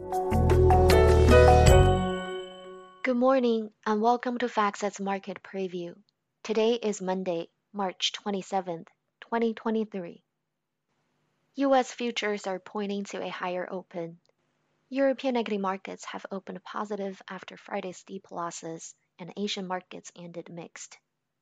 Good morning and welcome to FactSet's Market Preview. Today is Monday, March 27th, 2023. US futures are pointing to a higher open. European equity markets have opened positive after Friday's steep losses, and Asian markets ended mixed.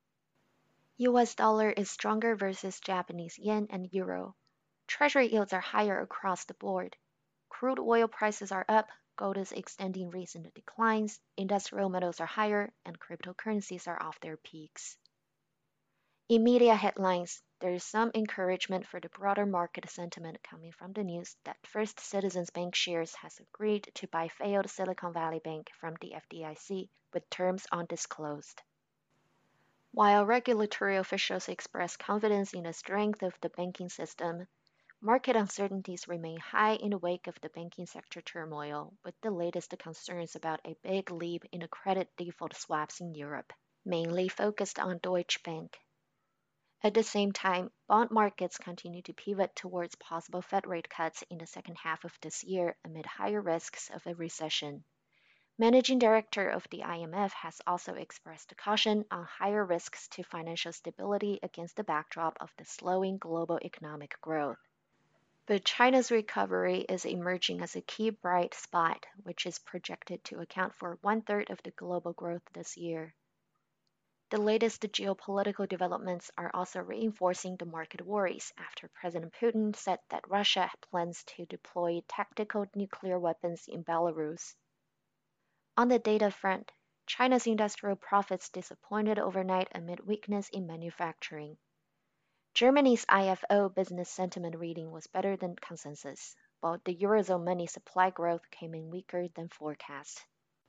US dollar is stronger versus Japanese yen and euro. Treasury yields are higher across the board. Crude oil prices are up, gold is extending recent declines, industrial metals are higher, and cryptocurrencies are off their peaks. In media headlines, there is some encouragement for the broader market sentiment coming from the news that First Citizens Bank shares has agreed to buy failed Silicon Valley Bank from the FDIC with terms undisclosed. While regulatory officials express confidence in the strength of the banking system, market uncertainties remain high in the wake of the banking sector turmoil, with the latest concerns about a big leap in the credit default swaps in Europe, mainly focused on Deutsche Bank. At the same time, bond markets continue to pivot towards possible Fed rate cuts in the second half of this year amid higher risks of a recession. Managing Director of the IMF has also expressed caution on higher risks to financial stability against the backdrop of the slowing global economic growth. But China's recovery is emerging as a key bright spot, which is projected to account for one-third of the global growth this year. The latest geopolitical developments are also reinforcing the market worries after President Putin said that Russia plans to deploy tactical nuclear weapons in Belarus. On the data front, China's industrial profits disappointed overnight amid weakness in manufacturing. Germany's IFO business sentiment reading was better than consensus, while the Eurozone money supply growth came in weaker than forecast.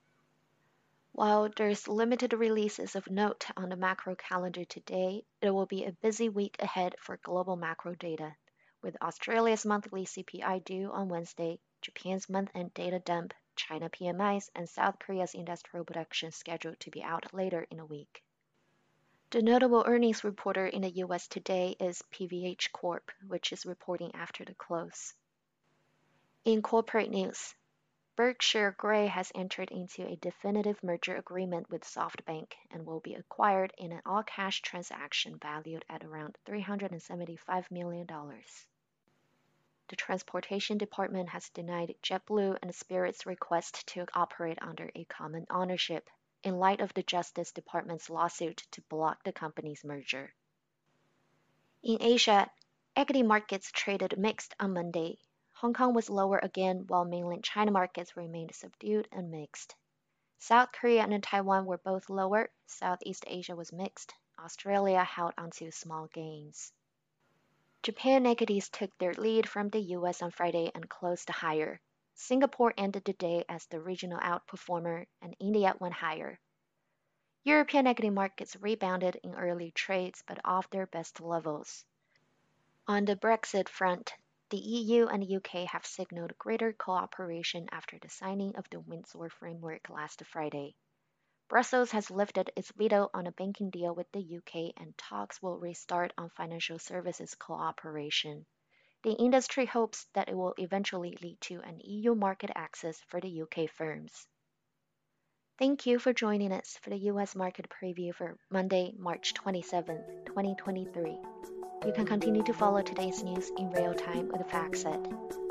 While there's limited releases of note on the macro calendar today, it will be a busy week ahead for global macro data, with Australia's monthly CPI due on Wednesday, Japan's month-end data dump, China PMIs, and South Korea's industrial production scheduled to be out later in the week. The notable earnings reporter in the US today is PVH Corp, which is reporting after the close. In corporate news, Berkshire Grey has entered into a definitive merger agreement with SoftBank and will be acquired in an all-cash transaction valued at around $375 million. The Transportation Department has denied JetBlue and Spirit's request to operate under a common ownership in light of the Justice Department's lawsuit to block the company's merger. In Asia, equity markets traded mixed on Monday. Hong Kong was lower again while mainland China markets remained subdued and mixed. South Korea and Taiwan were both lower, Southeast Asia was mixed, Australia held onto small gains. Japan equities took their lead from the US on Friday and closed higher. Singapore ended the day as the regional outperformer, and India went higher. European equity markets rebounded in early trades but off their best levels. On the Brexit front, the EU and UK have signaled greater cooperation after the signing of the Windsor Framework last Friday. Brussels has lifted its veto on a banking deal with the UK and talks will restart on financial services cooperation. The industry hopes that it will eventually lead to an EU market access for the UK firms. Thank you for joining us for the US Market Preview for Monday, March 27, 2023. You can continue to follow today's news in real time with FactSet.